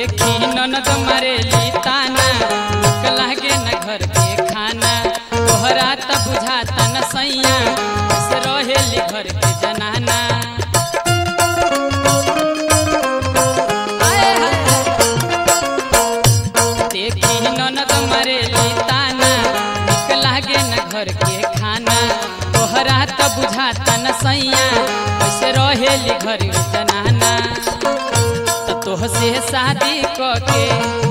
देखी ननद मरेली ताना, निक लागे न घर के खाना, तोहरा त बुझाता न सैया, कैसे रहेली घर के जनाना। देखी ननद मरेली ताना, निक लागे न घर के खाना, तोहरा त बुझाता न सैया, कैसे रहेली घर के जनाना। तोहसे शादी कके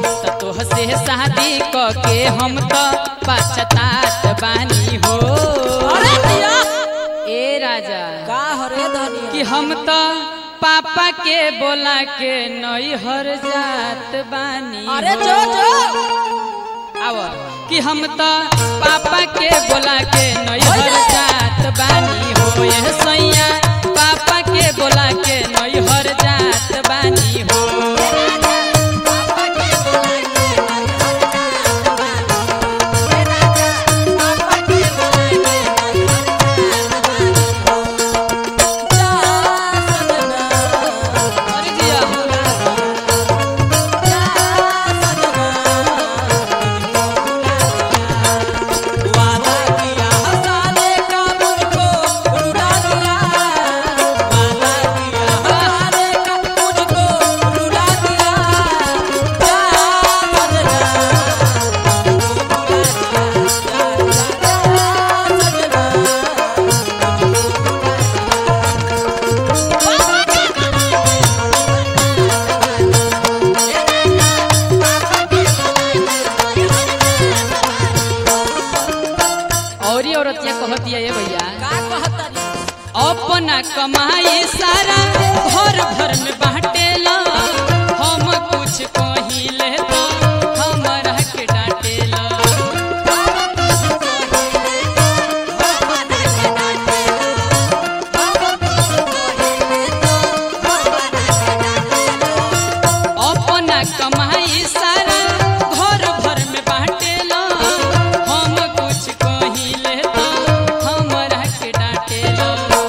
हम तो पछतात बानी हो। ए राजा का हरे धनिया कि हम तो पापा के बोला के नैहर जात बानी। अरे जो जो आव कि हम तो पापा के बोला के नैहर जात बानी हो। ये सैया पापा के बोला के नैहर जात बानी हो। कहतिया ये भैया का कहतनी अपना कमाई सारा घर भर में बांटेला, हम कुछ कहिले तो हमरा के डांटेला। अपना कमाई सारा घर भर में बांटेला, हम कुछ कहिले तो हमरा के डांटेला।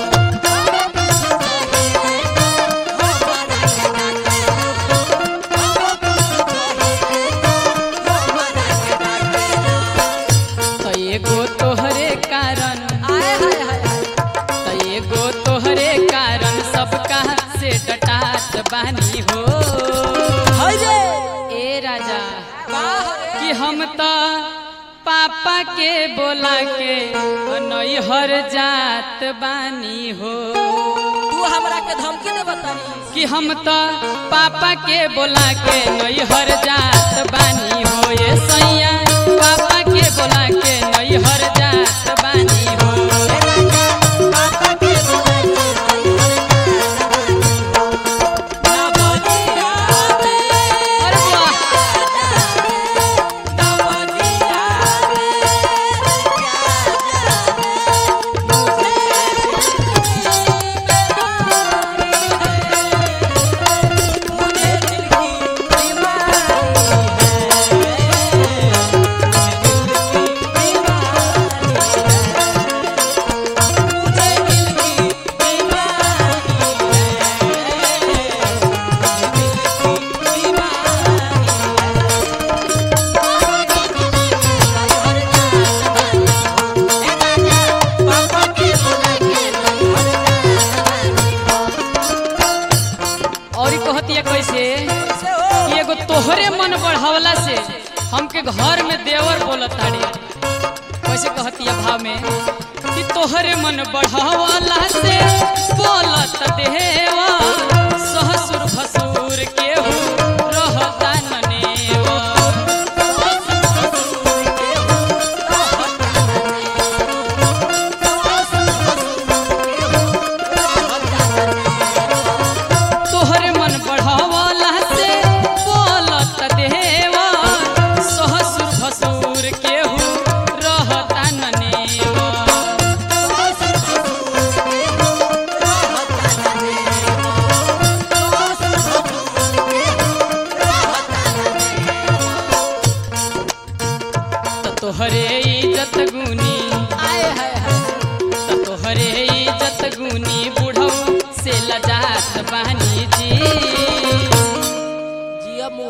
तो एगो तोहरे कारण सबका से डटात बानी हो। ए राजा कि हम तो पापा के बोला के नैहर जात बानी हो। तू हमरा के धमकी दे बतानी कि हम तो पापा के बोला के नैहर जात बानी हो। ये सैया पापा के बोला के नैहर जात बानी हो। कैसे कि एगो तोहरे मन बढ़ावला से हमके घर में देवर बोलत ताड़ी। कैसे कहतिया भाव में कि तोहरे मन बढ़ावला से बोलत देवा, ससुर भसुर केहू रहता ननेवा। तोहरे मन बढ़ावला से बोलत देवा, ससुर भसुर केहू रहता ननेवा।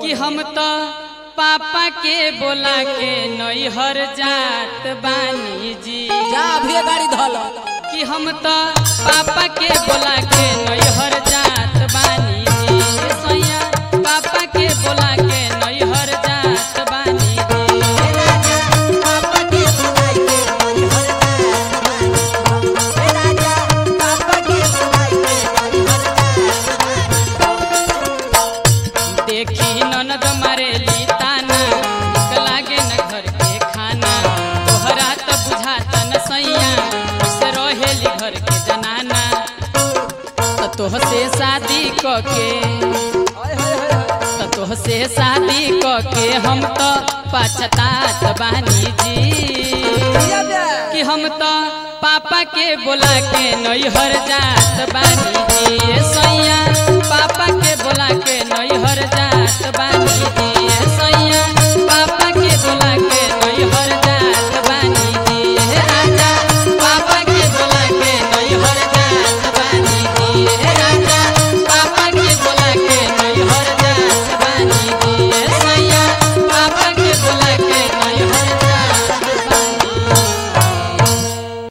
कि हम तो पापा के बोला के नैहर जात बानी जी। जा अभी गाड़ी धल। कि हम तो पापा के बोला के नैहर जात बानी जी। सैया पापा के बोला के नैहर जात बानी जी। देखी ननद मरेली ताना, निक लागे न घर के खाना। तोहरा तो बुझाता न सैया, कैसे रहेली घर के जनाना। तो तोहसे शादी कके हम तो पछतात बानी जी। कि हम तो पापा के बोला के नैहर जात बानी जी। सैया पापा के बोला के नैहर जात बानी।